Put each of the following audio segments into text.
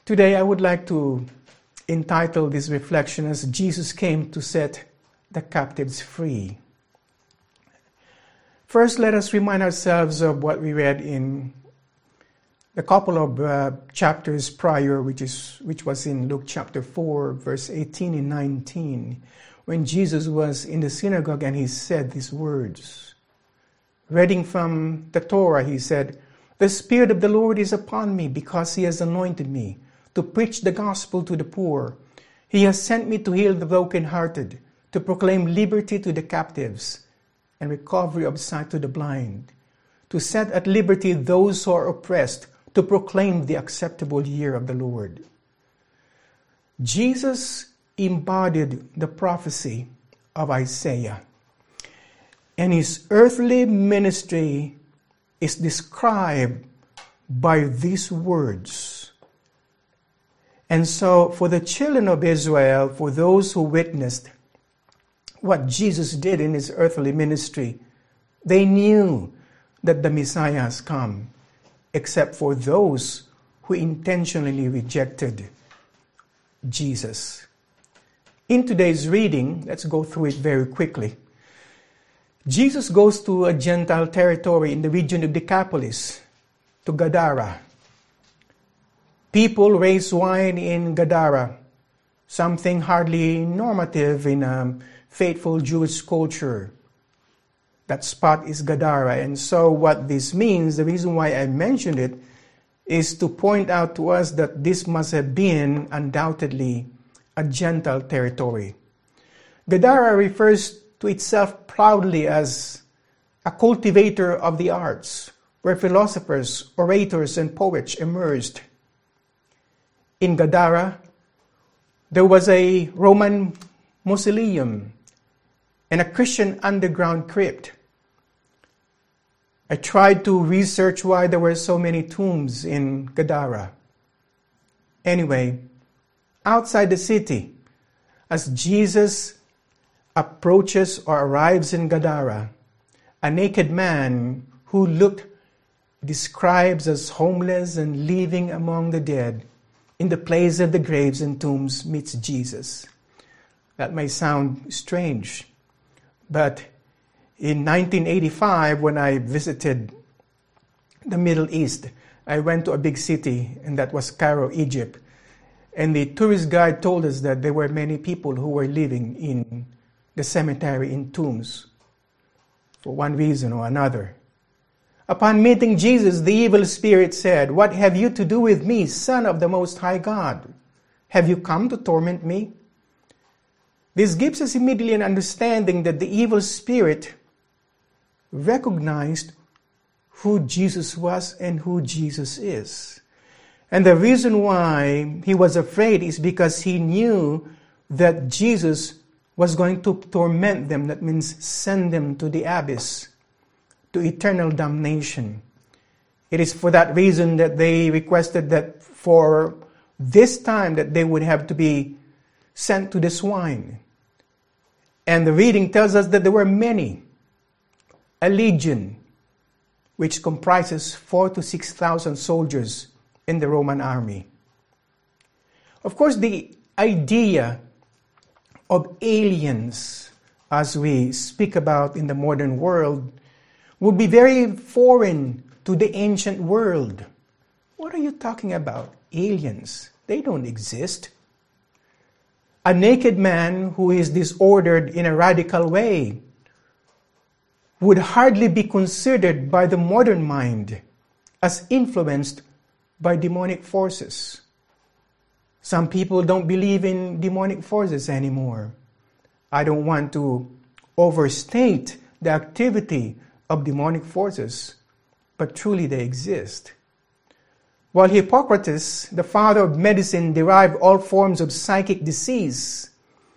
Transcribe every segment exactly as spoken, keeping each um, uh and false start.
Today I would like to entitle this reflection as Jesus Came to Set the Captives Free. First, let us remind ourselves of what we read in a couple of uh, chapters prior, which is which was in Luke chapter four, verse eighteen and nineteen, when Jesus was in the synagogue and he said these words. Reading from the Torah, he said, "The Spirit of the Lord is upon me, because he has anointed me to preach the gospel to the poor. He has sent me to heal the brokenhearted, to proclaim liberty to the captives and recovery of sight to the blind, to set at liberty those who are oppressed, to proclaim the acceptable year of the Lord." Jesus embodied the prophecy of Isaiah, and his earthly ministry is described by these words. And so for the children of Israel, for those who witnessed what Jesus did in his earthly ministry, they knew that the Messiah has come, except for those who intentionally rejected Jesus. In today's reading, let's go through it very quickly. Jesus goes to a Gentile territory in the region of Decapolis, to Gadara. People raise wine in Gadara, something hardly normative in a faithful Jewish culture. That spot is Gadara. And so what this means, the reason why I mentioned it, is to point out to us that this must have been undoubtedly a Gentile territory. Gadara refers to itself proudly as a cultivator of the arts, where philosophers, orators, and poets emerged. In Gadara, there was a Roman mausoleum and a Christian underground crypt. I tried to research why there were so many tombs in Gadara. Anyway, outside the city, as Jesus approaches or arrives in Gadara, a naked man who looked described as homeless and living among the dead in the place of the graves and tombs meets Jesus. That may sound strange, but in nineteen eighty-five, when I visited the Middle East, I went to a big city, and that was Cairo, Egypt. And the tourist guide told us that there were many people who were living in the cemetery in tombs for one reason or another. Upon meeting Jesus, the evil spirit said, "What have you to do with me, Son of the Most High God? Have you come to torment me?" This gives us immediately an understanding that the evil spirit recognized who Jesus was and who Jesus is. And the reason why he was afraid is because he knew that Jesus was going to torment them. That means send them to the abyss, to eternal damnation. It is for that reason that they requested that for this time that they would have to be sent to the swine. And the reading tells us that there were many, a legion, which comprises four to six thousand soldiers in the Roman army. Of course, the idea of aliens, as we speak about in the modern world, would be very foreign to the ancient world. What are you talking about? Aliens? They don't exist. A naked man who is disordered in a radical way would hardly be considered by the modern mind as influenced by demonic forces. Some people don't believe in demonic forces anymore. I don't want to overstate the activity of demonic forces, but truly they exist. While Hippocrates, the father of medicine, derived all forms of psychic disease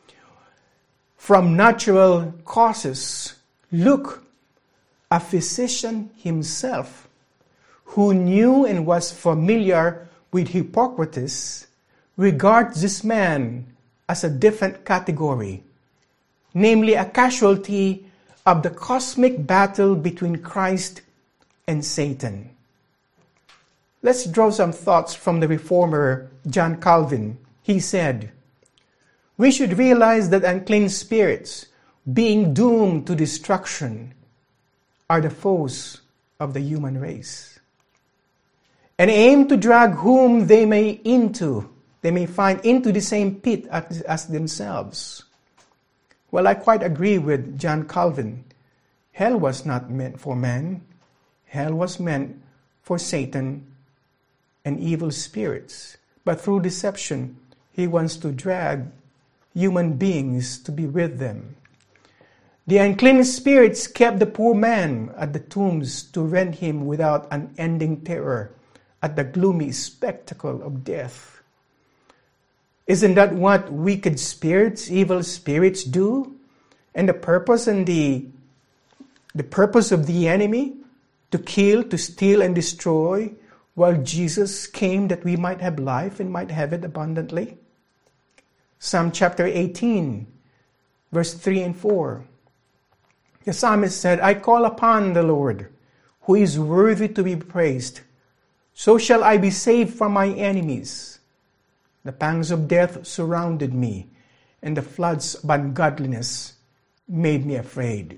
from natural causes, Luke, a physician himself, who knew and was familiar with Hippocrates, regards this man as a different category, namely a casualty of the cosmic battle between Christ and Satan. Let's draw some thoughts from the reformer John Calvin. He said, "We should realize that unclean spirits, being doomed to destruction, are the foes of the human race, and aim to drag whom they may into, they may find into the same pit as, as themselves." Well, I quite agree with John Calvin. Hell was not meant for man. Hell was meant for Satan and evil spirits. But through deception, he wants to drag human beings to be with them. The unclean spirits kept the poor man at the tombs to rend him without unending terror at the gloomy spectacle of death. Isn't that what wicked spirits, evil spirits do? And the purpose and the, the purpose of the enemy? To kill, to steal, and destroy, while Jesus came that we might have life and might have it abundantly? Psalm chapter eighteen, verse three and four. The psalmist said, "I call upon the Lord, who is worthy to be praised. So shall I be saved from my enemies. The pangs of death surrounded me, and the floods of ungodliness made me afraid."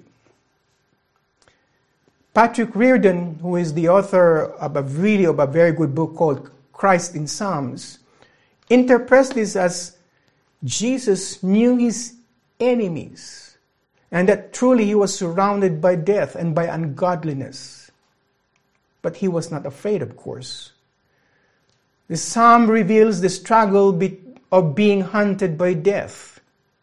Patrick Reardon, who is the author of a really of a very good book called Christ in Psalms, interprets this as Jesus knew his enemies, and that truly he was surrounded by death and by ungodliness. But he was not afraid, of course. The psalm reveals the struggle be- of being hunted by death.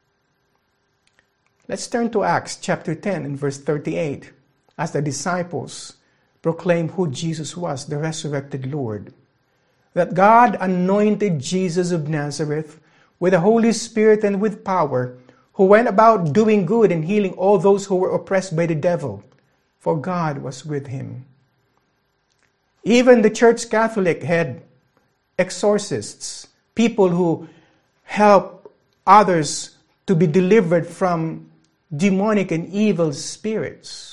Let's turn to Acts chapter ten and verse thirty-eight, as the disciples proclaim who Jesus was, the resurrected Lord. That God anointed Jesus of Nazareth with the Holy Spirit and with power, who went about doing good and healing all those who were oppressed by the devil, for God was with him. Even the Church Catholic had exorcists, people who help others to be delivered from demonic and evil spirits.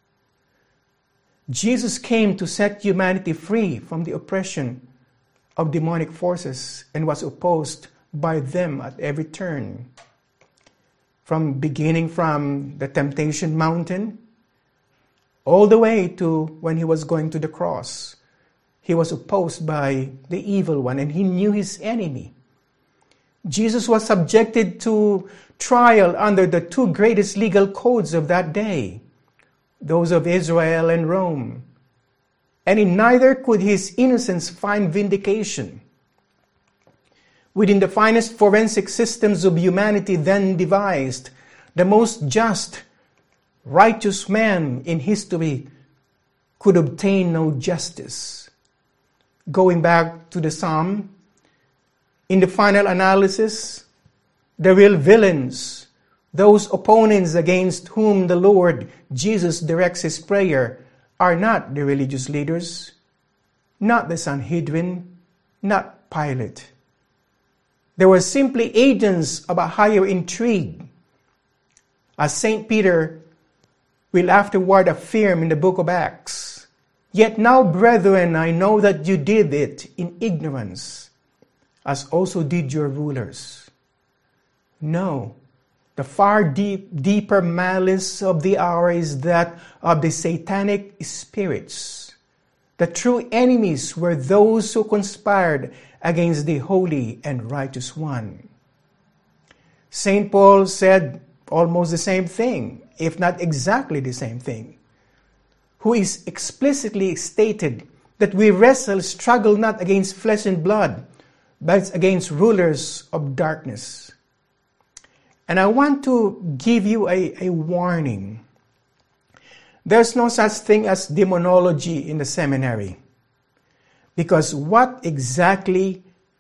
Jesus came to set humanity free from the oppression of demonic forces and was opposed by them at every turn. From beginning from the temptation mountain all the way to when he was going to the cross, he was opposed by the evil one, and he knew his enemy. Jesus was subjected to trial under the two greatest legal codes of that day, those of Israel and Rome. And in neither could his innocence find vindication. Within the finest forensic systems of humanity then devised, the most just, righteous man in history could obtain no justice. Going back to the psalm, in the final analysis, the real villains, those opponents against whom the Lord Jesus directs his prayer, are not the religious leaders, not the Sanhedrin, not Pilate. They were simply agents of a higher intrigue. As Saint Peter will afterward affirm in the book of Acts, "Yet now, brethren, I know that you did it in ignorance, as also did your rulers." No, the far deep, deeper malice of the hour is that of the satanic spirits. The true enemies were those who conspired against the holy and righteous one. Saint Paul said almost the same thing, if not exactly the same thing, who is explicitly stated that we wrestle, struggle not against flesh and blood, but against rulers of darkness. And I want to give you a, a warning. There's no such thing as demonology in the seminary. Because what exactly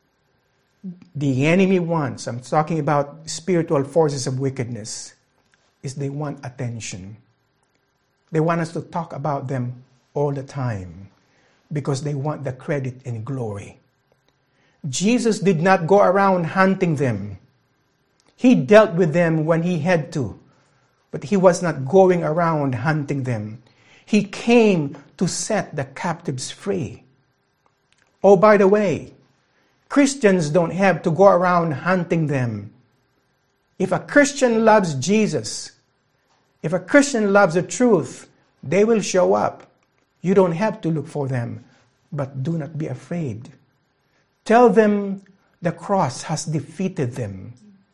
the enemy wants, I'm talking about spiritual forces of wickedness, is they want attention. They want us to talk about them all the time because they want the credit and glory. Jesus did not go around hunting them. He dealt with them when he had to, but he was not going around hunting them. He came to set the captives free. Oh, by the way, Christians don't have to go around hunting them. If a Christian loves Jesus, if a Christian loves the truth, they will show up. You don't have to look for them, but do not be afraid. Tell them the cross has defeated them.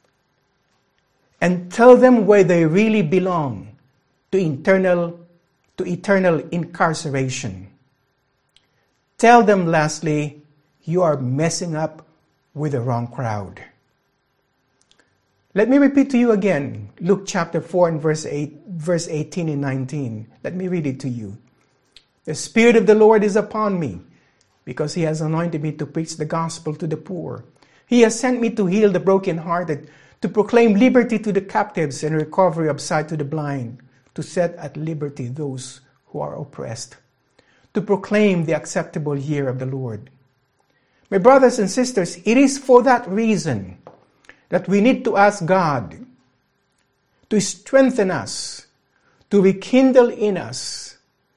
And tell them where they really belong, to eternal, to eternal incarceration. Tell them, lastly, you are messing up with the wrong crowd. Let me repeat to you again, Luke chapter four and verse eight, verse eighteen and nineteen. Let me read it to you. The Spirit of the Lord is upon me, because He has anointed me to preach the gospel to the poor. He has sent me to heal the brokenhearted, to proclaim liberty to the captives and recovery of sight to the blind, to set at liberty those who are oppressed, to proclaim the acceptable year of the Lord. My brothers and sisters, it is for that reason that we need to ask God to strengthen us, to rekindle in us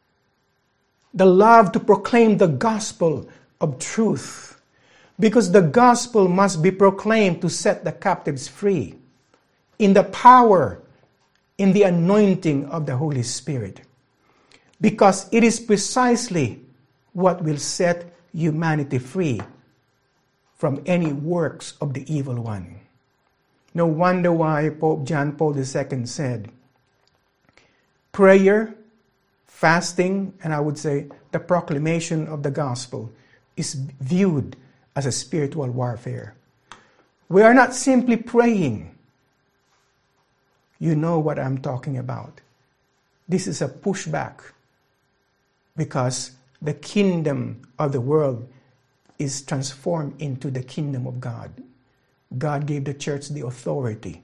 the love to proclaim the gospel of truth, because the gospel must be proclaimed to set the captives free in the power, in the anointing of the Holy Spirit, because it is precisely what will set humanity free from any works of the evil one. No wonder why Pope John Paul the Second said, prayer, fasting, and I would say the proclamation of the gospel is viewed as a spiritual warfare. We are not simply praying. You know what I'm talking about. This is a pushback, because the kingdom of the world is transformed into the kingdom of God. God gave the church the authority.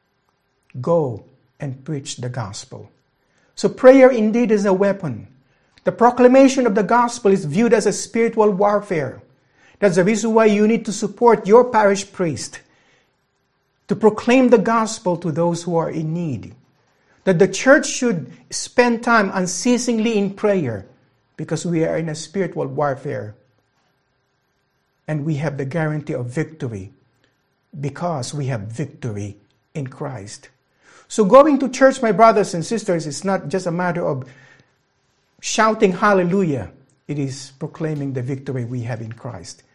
Go and preach the gospel. So prayer indeed is a weapon. The proclamation of the gospel is viewed as a spiritual warfare. That's the reason why you need to support your parish priest to proclaim the gospel to those who are in need. That the church should spend time unceasingly in prayer, because we are in a spiritual warfare. And we have the guarantee of victory, because we have victory in Christ. So going to church, my brothers and sisters, is not just a matter of shouting hallelujah. It is proclaiming the victory we have in Christ.